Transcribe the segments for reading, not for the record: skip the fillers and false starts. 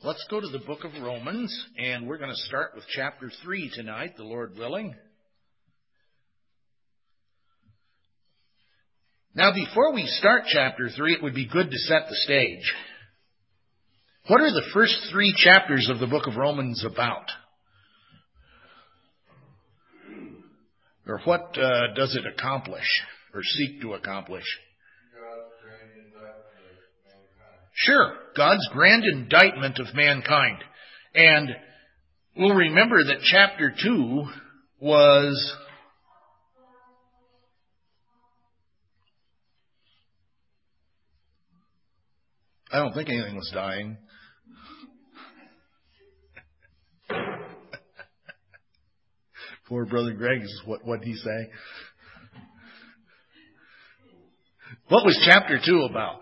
Let's go to the book of Romans, and we're going to start with chapter 3 tonight, the Lord willing. Now, before we start chapter 3, it would be good to set the stage. What are the first 3 chapters of the book of Romans about? Or what does it accomplish, or seek to accomplish? Sure, God's grand indictment of mankind. And we'll remember that chapter 2 was I don't think anything was dying. Poor Brother Greg, what'd he say? What was chapter 2 about?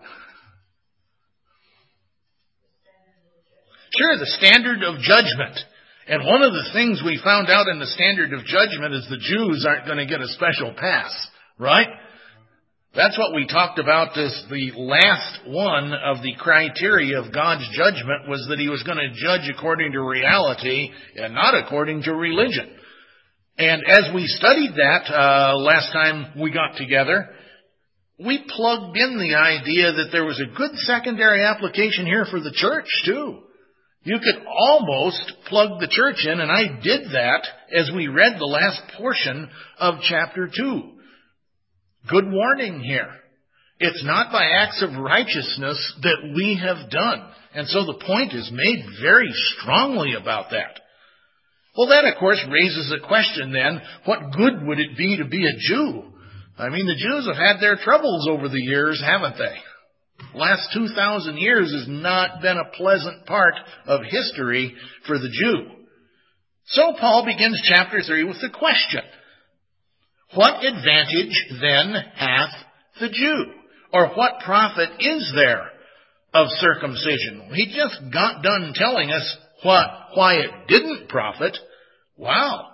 Sure, the standard of judgment. And one of the things we found out in the standard of judgment is the Jews aren't going to get a special pass, right? That's what we talked about as the last one of the criteria of God's judgment, was that He was going to judge according to reality and not according to religion. And as we studied that last time we got together, we plugged in the idea that there was a good secondary application here for the church too. You could almost plug the church in, and I did that as we read the last portion of chapter 2. Good warning here. It's not by acts of righteousness that we have done. And so the point is made very strongly about that. Well, that, of course, raises a question then, what good would it be to be a Jew? I mean, the Jews have had their troubles over the years, haven't they? The last 2,000 years has not been a pleasant part of history for the Jew. So Paul begins chapter 3 with the question, what advantage then hath the Jew? Or what profit is there of circumcision? He just got done telling us why it didn't profit. Wow.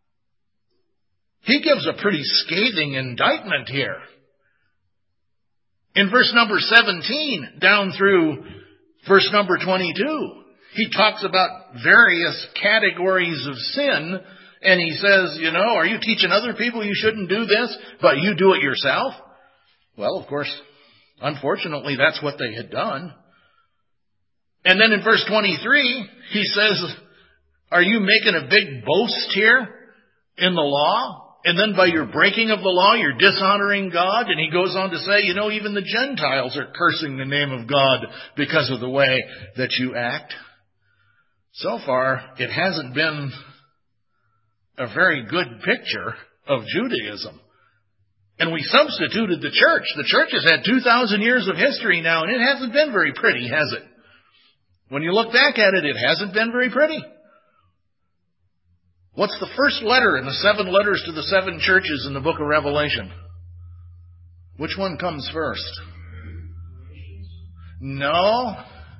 He gives a pretty scathing indictment here. In verse number 17 down through verse number 22, he talks about various categories of sin, and he says, are you teaching other people you shouldn't do this, but you do it yourself? Well, of course, unfortunately, that's what they had done. And then in verse 23, he says, are you making a big boast here in the law? And then by your breaking of the law, you're dishonoring God. And he goes on to say, even the Gentiles are cursing the name of God because of the way that you act. So far, it hasn't been a very good picture of Judaism. And we substituted the church. The church has had 2,000 years of history now, and it hasn't been very pretty, has it? When you look back at it, it hasn't been very pretty. What's the first letter in the 7 letters to the 7 churches in the book of Revelation? Which one comes first? No.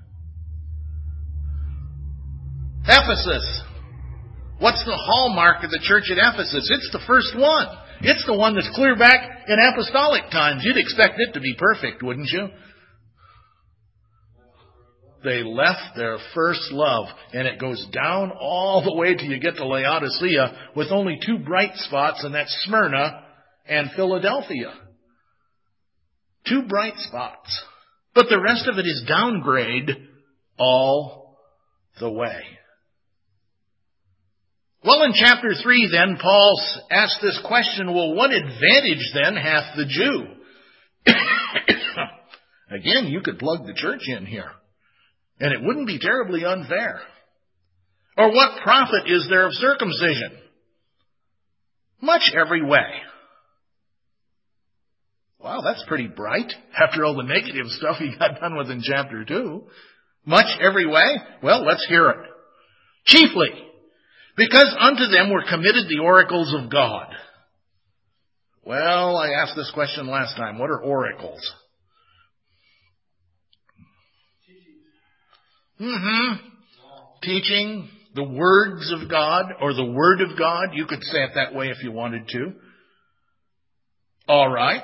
Ephesus. What's the hallmark of the church at Ephesus? It's the first one. It's the one that's clear back in apostolic times. You'd expect it to be perfect, wouldn't you? They left their first love, and it goes down all the way till you get to Laodicea with only 2 bright spots, and that's Smyrna and Philadelphia. 2 bright spots. But the rest of it is downgrade all the way. Well, in chapter 3 then, Paul asks this question, well, what advantage then hath the Jew? Again, you could plug the church in here. And it wouldn't be terribly unfair. Or what profit is there of circumcision? Much every way. Wow, that's pretty bright after all the negative stuff he got done with in chapter 2. Much every way? Well, let's hear it. Chiefly, because unto them were committed the oracles of God. Well, I asked this question last time. What are oracles? Teaching the words of God, or the Word of God. You could say it that way if you wanted to. All right.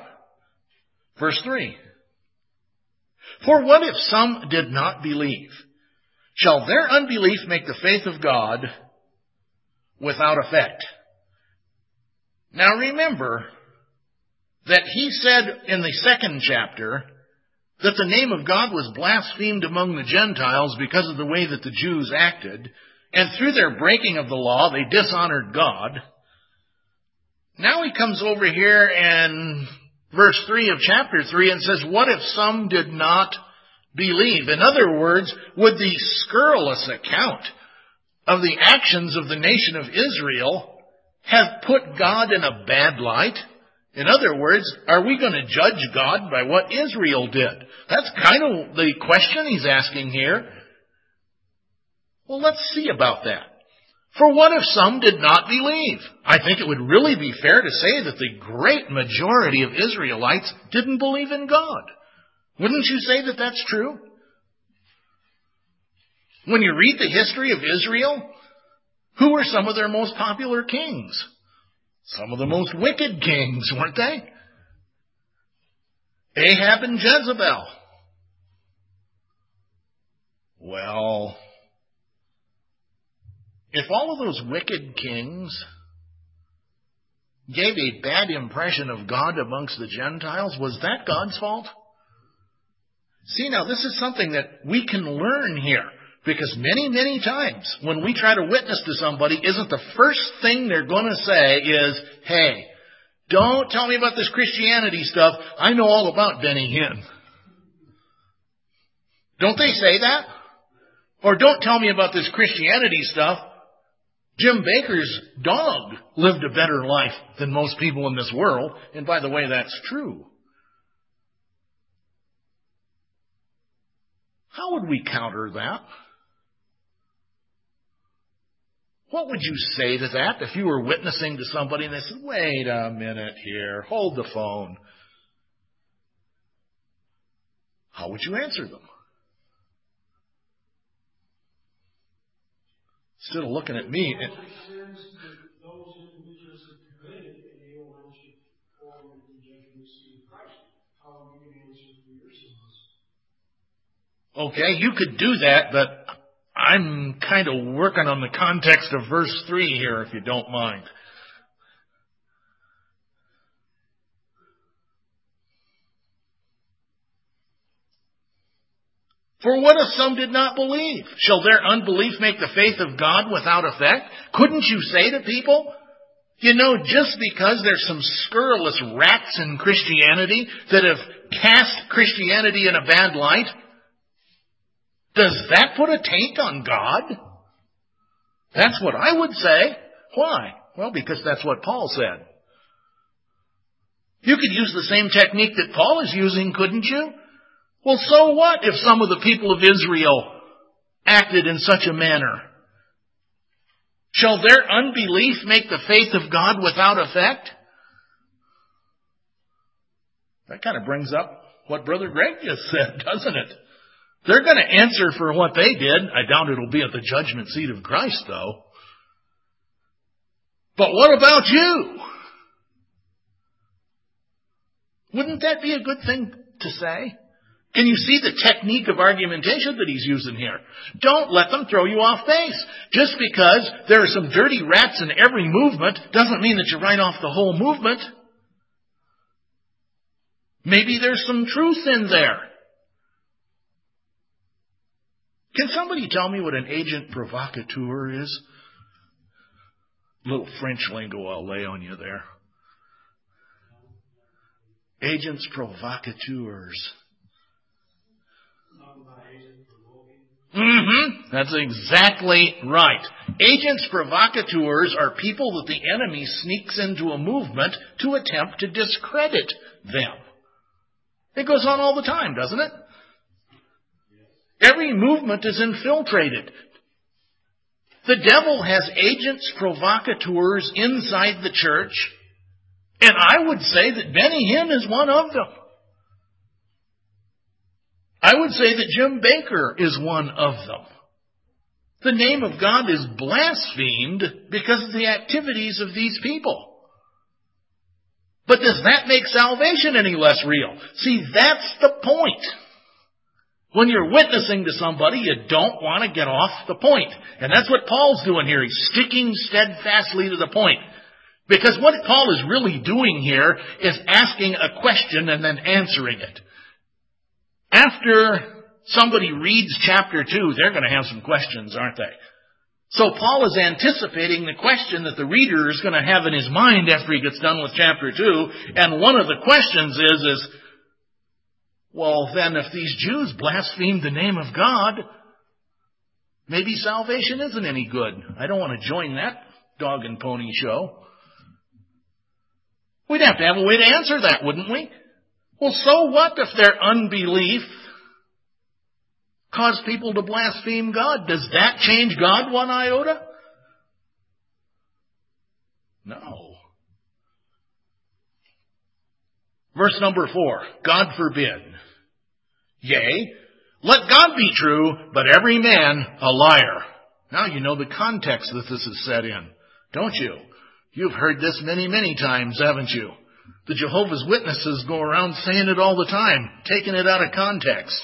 Verse 3. For what if some did not believe? Shall their unbelief make the faith of God without effect? Now remember that he said in the second chapter that the name of God was blasphemed among the Gentiles because of the way that the Jews acted, and through their breaking of the law, they dishonored God. Now he comes over here in verse 3 of chapter 3 and says, what if some did not believe? In other words, would the scurrilous account of the actions of the nation of Israel have put God in a bad light? In other words, are we going to judge God by what Israel did? That's kind of the question he's asking here. Well, let's see about that. For what if some did not believe? I think it would really be fair to say that the great majority of Israelites didn't believe in God. Wouldn't you say that that's true? When you read the history of Israel, who were some of their most popular kings? Some of the most wicked kings, weren't they? Ahab and Jezebel. Well, if all of those wicked kings gave a bad impression of God amongst the Gentiles, was that God's fault? See, now this is something that we can learn here. Because many, many times when we try to witness to somebody, isn't the first thing they're going to say is, hey, don't tell me about this Christianity stuff. I know all about Benny Hinn. Don't they say that? Or don't tell me about this Christianity stuff. Jim Bakker's dog lived a better life than most people in this world. And by the way, that's true. How would we counter that? What would you say to that if you were witnessing to somebody and they said, wait a minute here, hold the phone? How would you answer them? Instead of looking at me. Okay, you could do that, but I'm kind of working on the context of verse 3 here, if you don't mind. For what if some did not believe? Shall their unbelief make the faith of God without effect? Couldn't you say to people, you know, just because there's some scurrilous rats in Christianity that have cast Christianity in a bad light, does that put a taint on God? That's what I would say. Why? Well, because that's what Paul said. You could use the same technique that Paul is using, couldn't you? Well, so what if some of the people of Israel acted in such a manner? Shall their unbelief make the faith of God without effect? That kind of brings up what Brother Greg just said, doesn't it? They're going to answer for what they did. I doubt it'll be at the judgment seat of Christ, though. But what about you? Wouldn't that be a good thing to say? Can you see the technique of argumentation that he's using here? Don't let them throw you off base. Just because there are some dirty rats in every movement doesn't mean that you write off the whole movement. Maybe there's some truth in there. Can somebody tell me what an agent provocateur is? A little French lingo I'll lay on you there. Agents provocateurs. That's exactly right. Agents provocateurs are people that the enemy sneaks into a movement to attempt to discredit them. It goes on all the time, doesn't it? Every movement is infiltrated. The devil has agents provocateurs inside the church, and I would say that Benny Hinn is one of them. I would say that Jim Bakker is one of them. The name of God is blasphemed because of the activities of these people. But does that make salvation any less real? See, that's the point. When you're witnessing to somebody, you don't want to get off the point. And that's what Paul's doing here. He's sticking steadfastly to the point. Because what Paul is really doing here is asking a question and then answering it. After somebody reads chapter 2, they're going to have some questions, aren't they? So Paul is anticipating the question that the reader is going to have in his mind after he gets done with chapter 2. And one of the questions is, well, then if these Jews blasphemed the name of God, maybe salvation isn't any good. I don't want to join that dog and pony show. We'd have to have a way to answer that, wouldn't we? Well, so what if their unbelief caused people to blaspheme God? Does that change God one iota? No. Verse number 4, God forbid. Yea, let God be true, but every man a liar. Now you know the context that this is set in, don't you? You've heard this many, many times, haven't you? The Jehovah's Witnesses go around saying it all the time, taking it out of context.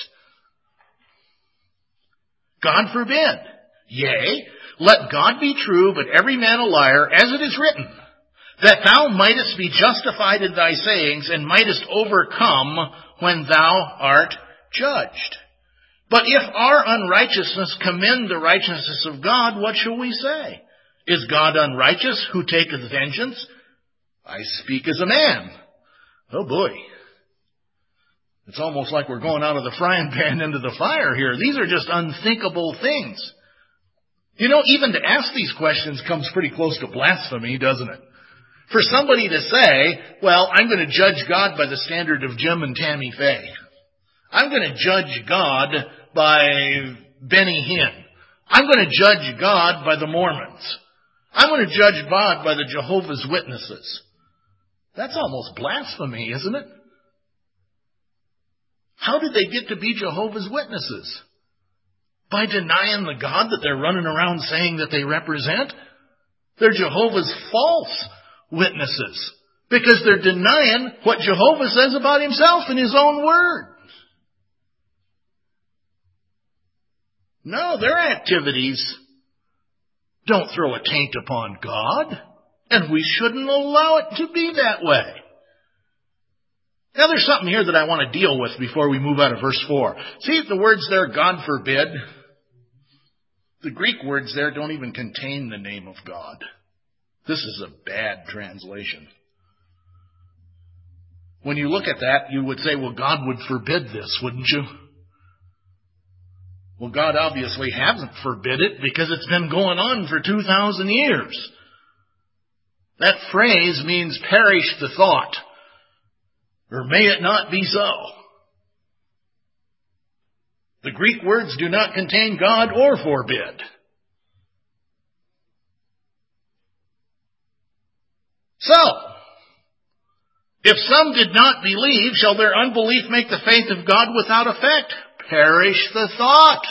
God forbid. Yea, let God be true, but every man a liar, as it is written, that thou mightest be justified in thy sayings, and mightest overcome when thou art judged. But if our unrighteousness commend the righteousness of God, what shall we say? Is God unrighteous who taketh vengeance? I speak as a man. Oh boy. It's almost like we're going out of the frying pan into the fire here. These are just unthinkable things. You know, even to ask these questions comes pretty close to blasphemy, doesn't it? For somebody to say, well, I'm going to judge God by the standard of Jim and Tammy Faye. I'm going to judge God by Benny Hinn. I'm going to judge God by the Mormons. I'm going to judge God by the Jehovah's Witnesses. That's almost blasphemy, isn't it? How did they get to be Jehovah's Witnesses? By denying the God that they're running around saying that they represent? They're Jehovah's false witnesses. Because they're denying what Jehovah says about himself in his own word. No, their activities don't throw a taint upon God. And we shouldn't allow it to be that way. Now there's something here that I want to deal with before we move out of verse 4. See the words there, God forbid? The Greek words there don't even contain the name of God. This is a bad translation. When you look at that, you would say, well, God would forbid this, wouldn't you? Well, God obviously hasn't forbid it because it's been going on for 2,000 years. That phrase means perish the thought. Or may it not be so. The Greek words do not contain God or forbid. So, if some did not believe, shall their unbelief make the faith of God without effect? Perish the thought.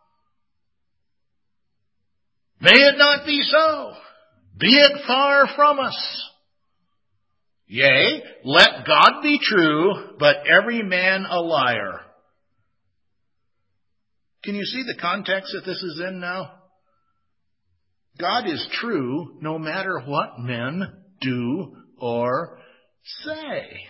May it not be so. Be it far from us. Yea, let God be true, but every man a liar. Can you see the context that this is in now? God is true no matter what men do or say.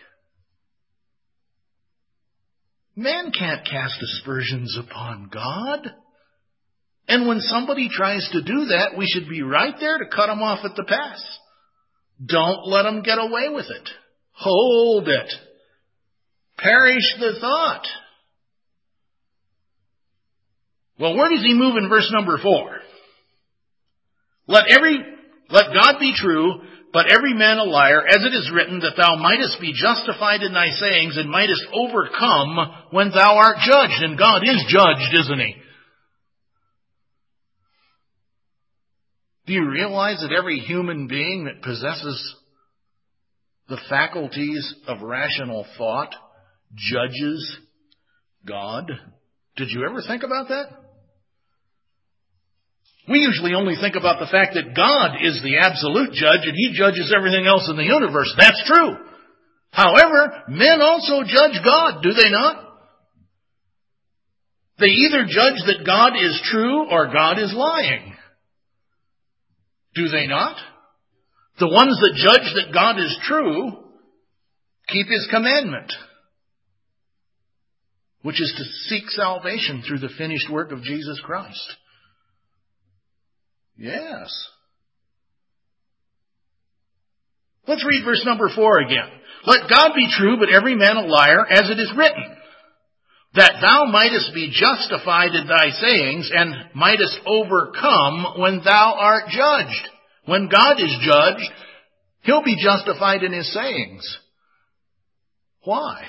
Man can't cast aspersions upon God. And when somebody tries to do that, we should be right there to cut them off at the pass. Don't let them get away with it. Hold it. Perish the thought. Well, where does he move in verse number 4? Let God be true, but every man a liar, as it is written, that thou mightest be justified in thy sayings, and mightest overcome when thou art judged. And God is judged, isn't he? Do you realize that every human being that possesses the faculties of rational thought judges God? Did you ever think about that? We usually only think about the fact that God is the absolute judge and he judges everything else in the universe. That's true. However, men also judge God, do they not? They either judge that God is true or God is lying. Do they not? The ones that judge that God is true keep His commandment, which is to seek salvation through the finished work of Jesus Christ. Yes. Let's read verse number 4 again. Let God be true, but every man a liar, as it is written, that thou mightest be justified in thy sayings, and mightest overcome when thou art judged. When God is judged, He'll be justified in His sayings. Why?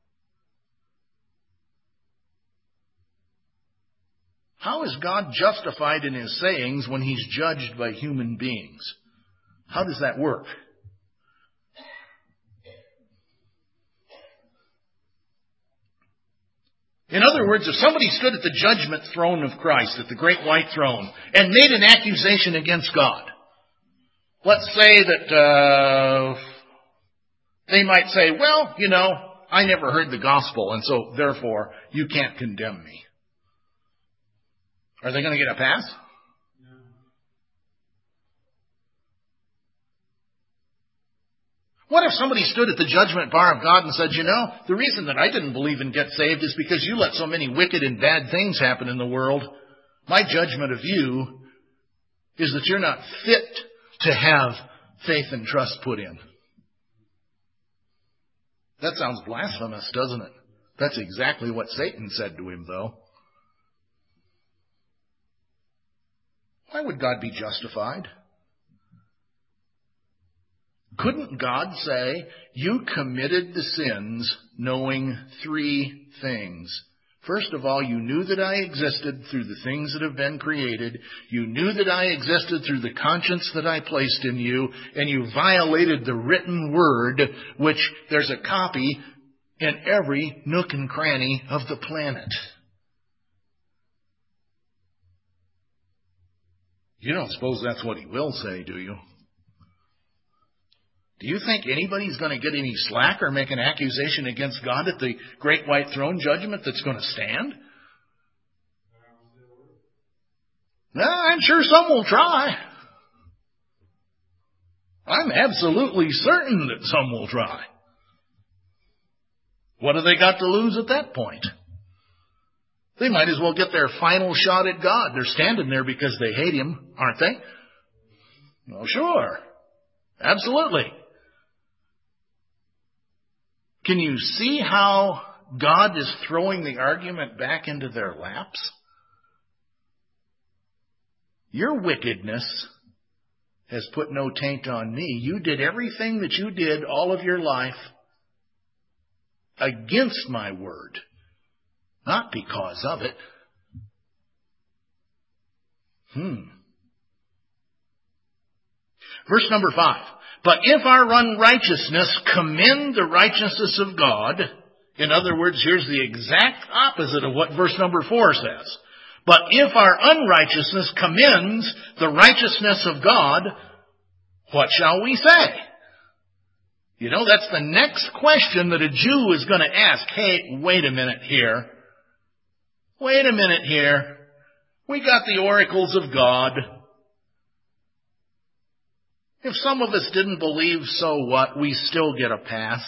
How is God justified in His sayings when He's judged by human beings? How does that work? In other words, if somebody stood at the judgment throne of Christ, at the great white throne, and made an accusation against God, let's say that they might say, well, I never heard the gospel, and so therefore you can't condemn me. Are they going to get a pass? What if somebody stood at the judgment bar of God and said, the reason that I didn't believe and get saved is because you let so many wicked and bad things happen in the world. My judgment of you is that you're not fit to have faith and trust put in. That sounds blasphemous, doesn't it? That's exactly what Satan said to him, though. Why would God be justified? Couldn't God say, you committed the sins knowing 3 things? First of all, you knew that I existed through the things that have been created. You knew that I existed through the conscience that I placed in you. And you violated the written word, which there's a copy in every nook and cranny of the planet. You don't suppose that's what He will say, do you? Do you think anybody's going to get any slack or make an accusation against God at the great white throne judgment that's going to stand? I'm sure some will try. I'm absolutely certain that some will try. What have they got to lose at that point? They might as well get their final shot at God. They're standing there because they hate Him, aren't they? Well, sure. Absolutely. Can you see how God is throwing the argument back into their laps? Your wickedness has put no taint on me. You did everything that you did all of your life against my word, not because of it. Verse number 5. But if our unrighteousness commend the righteousness of God, in other words, here's the exact opposite of what verse number 4 says. But if our unrighteousness commends the righteousness of God, what shall we say? That's the next question that a Jew is going to ask. Hey, wait a minute here. Wait a minute here. We got the oracles of God. If some of us didn't believe, so what? We still get a pass.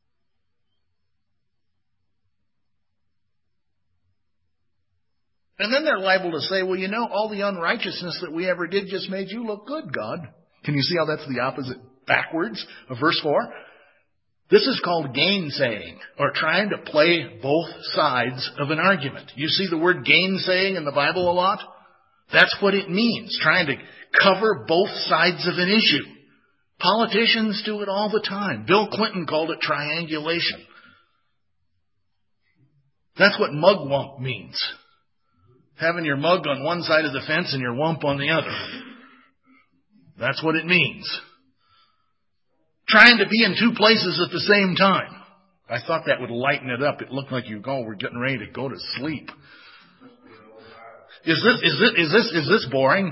And then they're liable to say, well, all the unrighteousness that we ever did just made you look good, God. Can you see how that's the opposite backwards of verse 4? This is called gainsaying, or trying to play both sides of an argument. You see the word gainsaying in the Bible a lot? That's what it means, trying to cover both sides of an issue. Politicians do it all the time. Bill Clinton called it triangulation. That's what mugwump means. Having your mug on one side of the fence and your wump on the other. That's what it means. Trying to be in 2 places at the same time. I thought that would lighten it up. It looked like we're getting ready to go to sleep. Is this boring?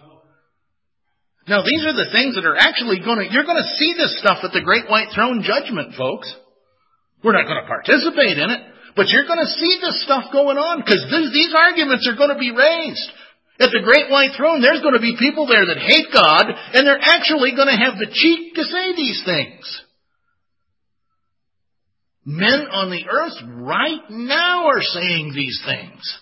Now, these are the things that are actually you're going to see this stuff at the great white throne judgment, folks. We're not going to participate in it, But you're going to see this stuff going on because these arguments are going to be raised. At the great white throne, there's going to be people there that hate God, and they're actually going to have the cheek to say these things. Men on the earth right now are saying these things.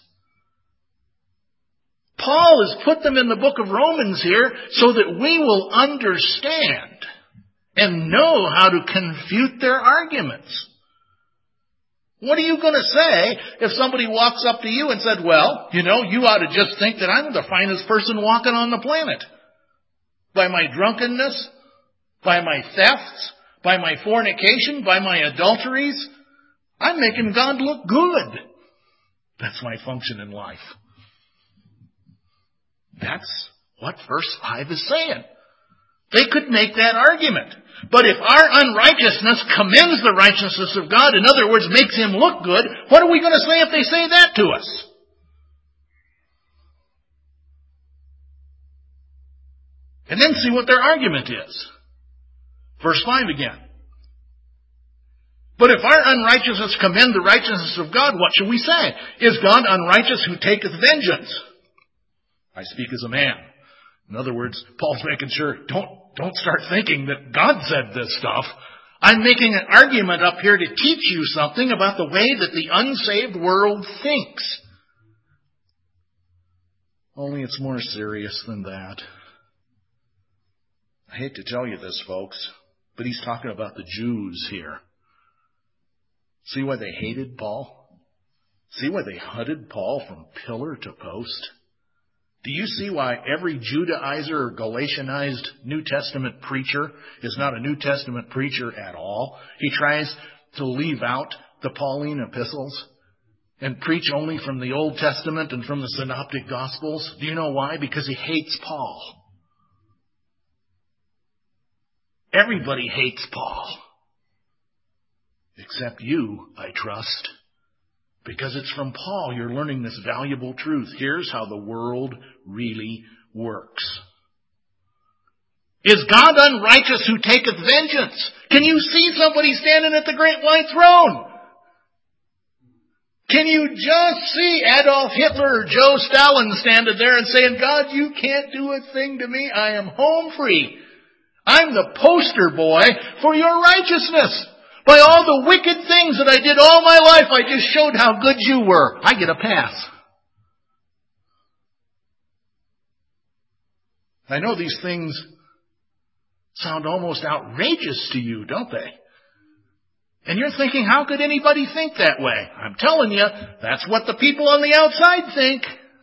Paul has put them in the book of Romans here so that we will understand and know how to confute their arguments. What are you going to say if somebody walks up to you and said, well, you ought to just think that I'm the finest person walking on the planet. By my drunkenness, by my thefts, by my fornication, by my adulteries, I'm making God look good. That's my function in life. That's what verse 5 is saying. They could make that argument. But if our unrighteousness commends the righteousness of God, in other words, makes Him look good, what are we going to say if they say that to us? And then see what their argument is. Verse 5 again. But if our unrighteousness commend the righteousness of God, what shall we say? Is God unrighteous who taketh vengeance? I speak as a man. In other words, Paul's making sure, don't start thinking that God said this stuff. I'm making an argument up here to teach you something about the way that the unsaved world thinks. Only it's more serious than that. I hate to tell you this, folks, but he's talking about the Jews here. See why they hated Paul? See why they hunted Paul from pillar to post? Do you see why every Judaizer or Galatianized New Testament preacher is not a New Testament preacher at all? He tries to leave out the Pauline epistles and preach only from the Old Testament and from the Synoptic Gospels. Do you know why? Because he hates Paul. Everybody hates Paul. Except you, I trust. Because it's from Paul you're learning this valuable truth. Here's how the world really works. Is God unrighteous who taketh vengeance? Can you see somebody standing at the great white throne? Can you just see Adolf Hitler or Joe Stalin standing there and saying, God, you can't do a thing to me. I am home free. I'm the poster boy for your righteousness. By all the wicked things that I did all my life, I just showed how good you were. I get a pass. I know these things sound almost outrageous to you, don't they? And you're thinking, how could anybody think that way? I'm telling you, that's what the people on the outside think.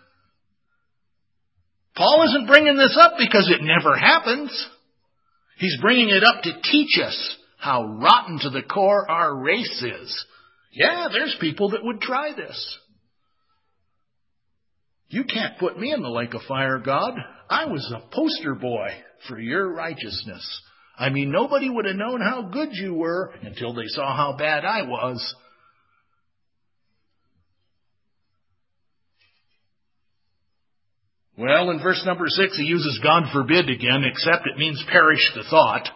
Paul isn't bringing this up because it never happens. He's bringing it up to teach us how rotten to the core our race is. Yeah, there's people that would try this. You can't put me in the lake of fire, God. I was a poster boy for your righteousness. I mean, nobody would have known how good you were until they saw how bad I was. Well, in verse number 6, he uses God forbid again, except it means perish the thought.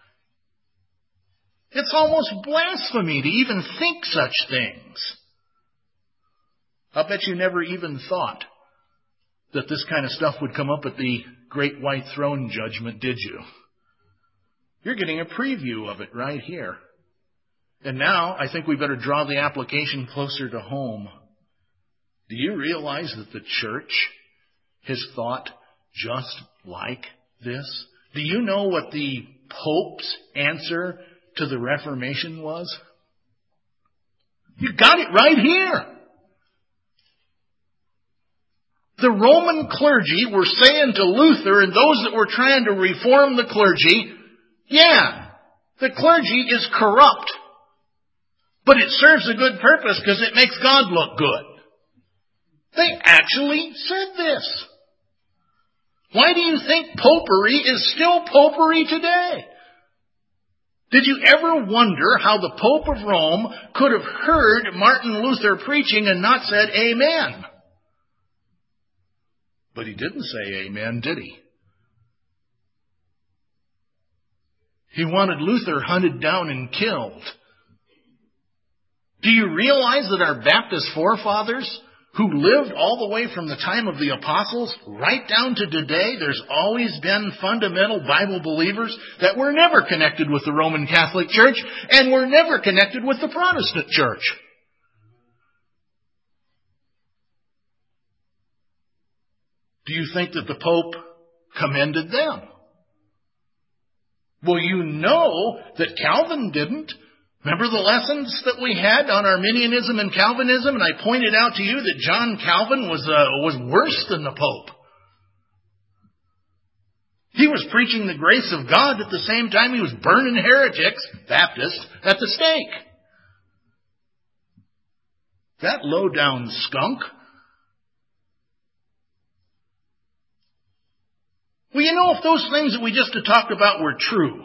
It's almost blasphemy to even think such things. I'll bet you never even thought that this kind of stuff would come up at the great white throne judgment, did you? You're getting a preview of it right here. And now I think we better draw the application closer to home. Do you realize that the church has thought just like this? Do you know what the Pope's answer to the Reformation was? You got it right here. The Roman clergy were saying to Luther and those that were trying to reform the clergy, yeah, the clergy is corrupt, but it serves a good purpose because it makes God look good. They actually said this. Why do you think popery is still popery today? Did you ever wonder how the Pope of Rome could have heard Martin Luther preaching and not said amen? But he didn't say amen, did he? He wanted Luther hunted down and killed. Do you realize that our Baptist forefathers, who lived all the way from the time of the apostles right down to today, there's always been fundamental Bible believers that were never connected with the Roman Catholic Church and were never connected with the Protestant Church? Do you think that the Pope commended them? Well, you know that Calvin didn't. Remember the lessons that we had on Arminianism and Calvinism? And I pointed out to you that John Calvin was worse than the Pope. He was preaching the grace of God at the same time he was burning heretics, Baptists, at the stake. That low-down skunk. Well, you know, if those things that we just talked about were true,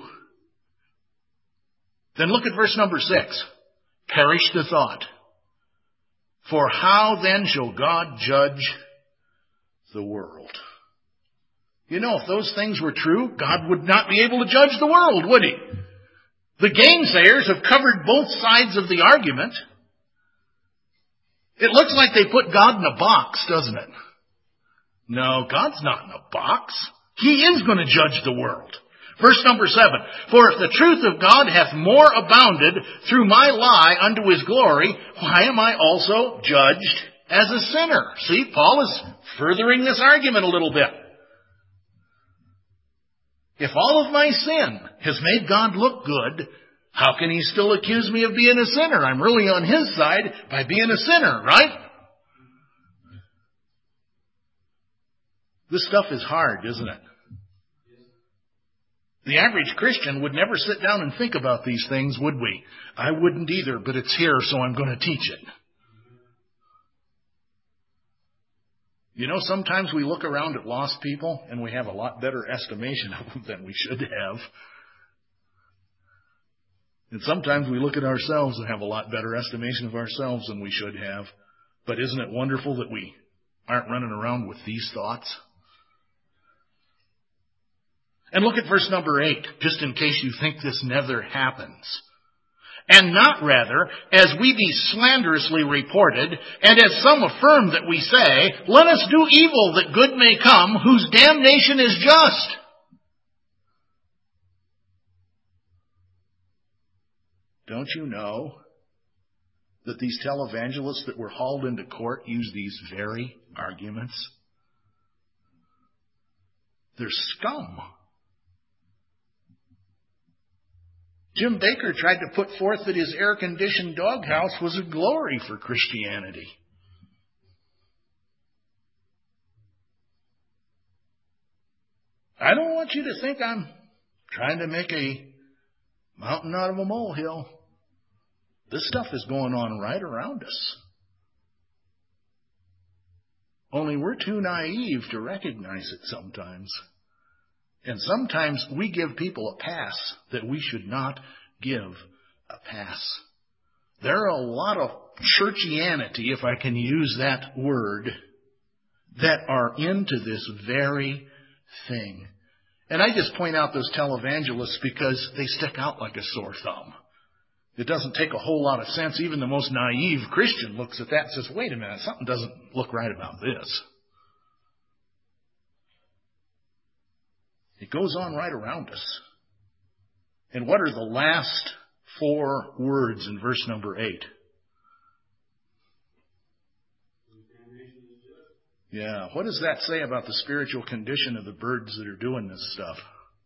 then look at verse number 6. Perish the thought. For how then shall God judge the world? You know, if those things were true, God would not be able to judge the world, would he? The gainsayers have covered both sides of the argument. It looks like they put God in a box, doesn't it? No, God's not in a box. He is going to judge the world. Verse number 7, for if the truth of God hath more abounded through my lie unto his glory, why am I also judged as a sinner? See, Paul is furthering this argument a little bit. If all of my sin has made God look good, how can he still accuse me of being a sinner? I'm really on his side by being a sinner, right? This stuff is hard, isn't it? The average Christian would never sit down and think about these things, would we? I wouldn't either, but it's here, so I'm going to teach it. You know, sometimes we look around at lost people and we have a lot better estimation of them than we should have. And sometimes we look at ourselves and have a lot better estimation of ourselves than we should have. But isn't it wonderful that we aren't running around with these thoughts? And look at verse number 8, just in case you think this never happens. And not rather, as we be slanderously reported, and as some affirm that we say, let us do evil that good may come, whose damnation is just. Don't you know that these televangelists that were hauled into court use these very arguments? They're scum. Jim Bakker tried to put forth that his air-conditioned doghouse was a glory for Christianity. I don't want you to think I'm trying to make a mountain out of a molehill. This stuff is going on right around us. Only we're too naive to recognize it sometimes. And sometimes we give people a pass that we should not give a pass. There are a lot of churchianity, if I can use that word, that are into this very thing. And I just point out those televangelists because they stick out like a sore thumb. It doesn't take a whole lot of sense. Even the most naive Christian looks at that and says, wait a minute, something doesn't look right about this. It goes on right around us. And what are the last 4 words in verse number 8? Yeah, what does that say about the spiritual condition of the birds that are doing this stuff?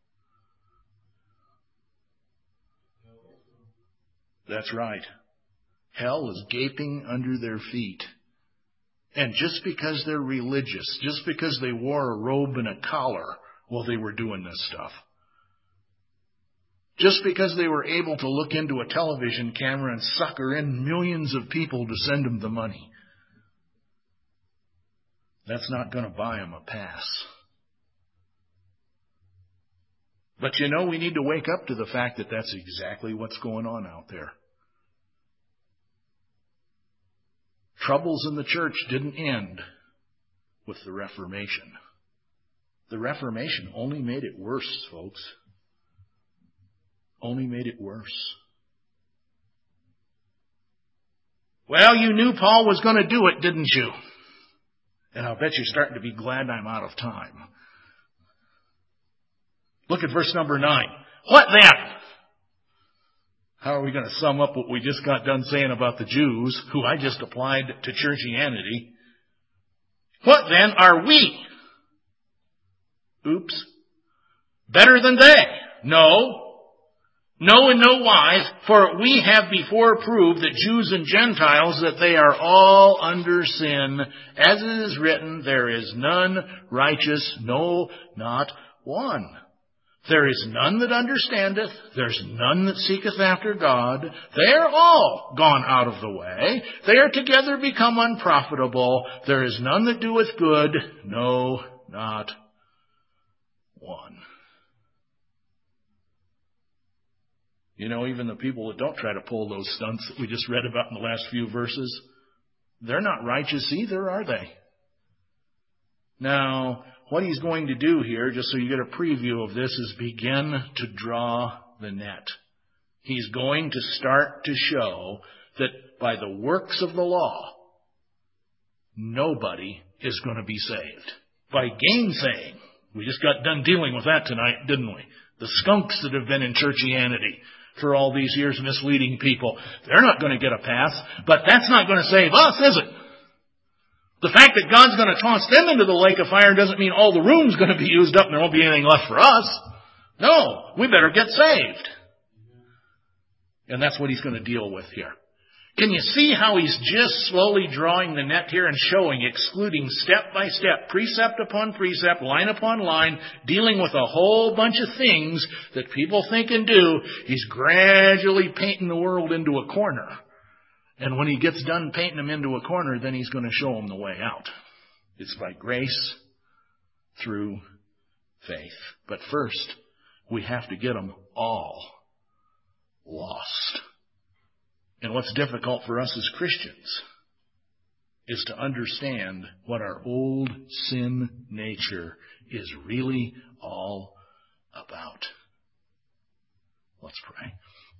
That's right. Hell is gaping under their feet. And just because they're religious, just because they wore a robe and a collar while they were doing this stuff, just because they were able to look into a television camera and sucker in millions of people to send them the money, that's not going to buy them a pass. But you know, we need to wake up to the fact that that's exactly what's going on out there. Troubles in the church didn't end with the Reformation. The Reformation only made it worse, folks. Only made it worse. Well, you knew Paul was going to do it, didn't you? And I'll bet you're starting to be glad I'm out of time. Look at verse number 9. What then? How are we going to sum up what we just got done saying about the Jews, who I just applied to churchianity? What then are we? Oops. Better than they? No. No, in no wise, for we have before proved that Jews and Gentiles, that they are all under sin. As it is written, there is none righteous, no, not one. There is none that understandeth, there's none that seeketh after God. They are all gone out of the way. They are together become unprofitable. There is none that doeth good, no, not one. You know, even the people that don't try to pull those stunts that we just read about in the last few verses, they're not righteous either, are they? Now, what he's going to do here, just so you get a preview of this, is begin to draw the net. He's going to start to show that by the works of the law, nobody is going to be saved. By gainsaying. We just got done dealing with that tonight, didn't we? The skunks that have been in churchianity for all these years misleading people. They're not going to get a pass, but that's not going to save us, is it? The fact that God's going to toss them into the lake of fire doesn't mean all the room's going to be used up and there won't be anything left for us. No, we better get saved. And that's what he's going to deal with here. Can you see how he's just slowly drawing the net here and showing, excluding step by step, precept upon precept, line upon line, dealing with a whole bunch of things that people think and do. He's gradually painting the world into a corner. And when he gets done painting them into a corner, then he's going to show them the way out. It's by grace through faith. But first, we have to get them all lost. And what's difficult for us as Christians is to understand what our old sin nature is really all about. Let's pray.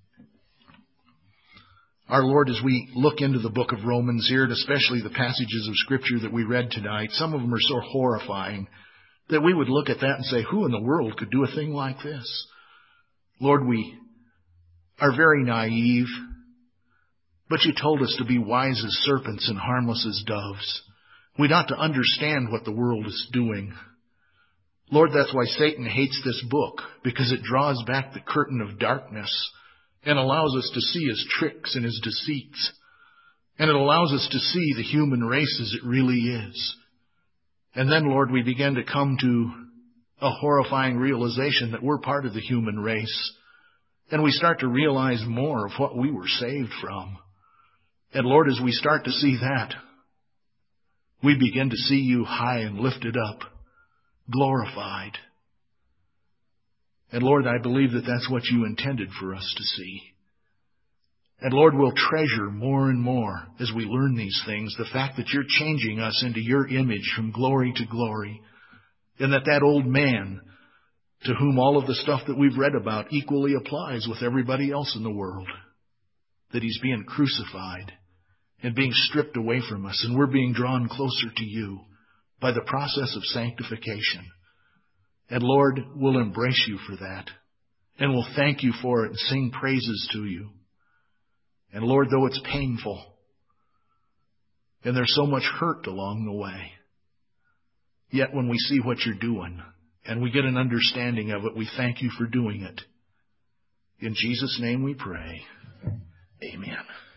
Our Lord, as we look into the book of Romans here, and especially the passages of Scripture that we read tonight, some of them are so horrifying that we would look at that and say, who in the world could do a thing like this? Lord, we are very naive, but you told us to be wise as serpents and harmless as doves. We ought to understand what the world is doing. Lord, that's why Satan hates this book, because it draws back the curtain of darkness and allows us to see his tricks and his deceits. And it allows us to see the human race as it really is. And then, Lord, we begin to come to a horrifying realization that we're part of the human race. And we start to realize more of what we were saved from. And Lord, as we start to see that, we begin to see you high and lifted up, glorified. And Lord, I believe that that's what you intended for us to see. And Lord, we'll treasure more and more as we learn these things, the fact that you're changing us into your image from glory to glory. And that old man, to whom all of the stuff that we've read about equally applies with everybody else in the world. That he's being crucified and being stripped away from us, and we're being drawn closer to you by the process of sanctification. And Lord, we'll embrace you for that. And we'll thank you for it and sing praises to you. And Lord, though it's painful, and there's so much hurt along the way, yet when we see what you're doing, and we get an understanding of it, we thank you for doing it. In Jesus' name we pray. Amen.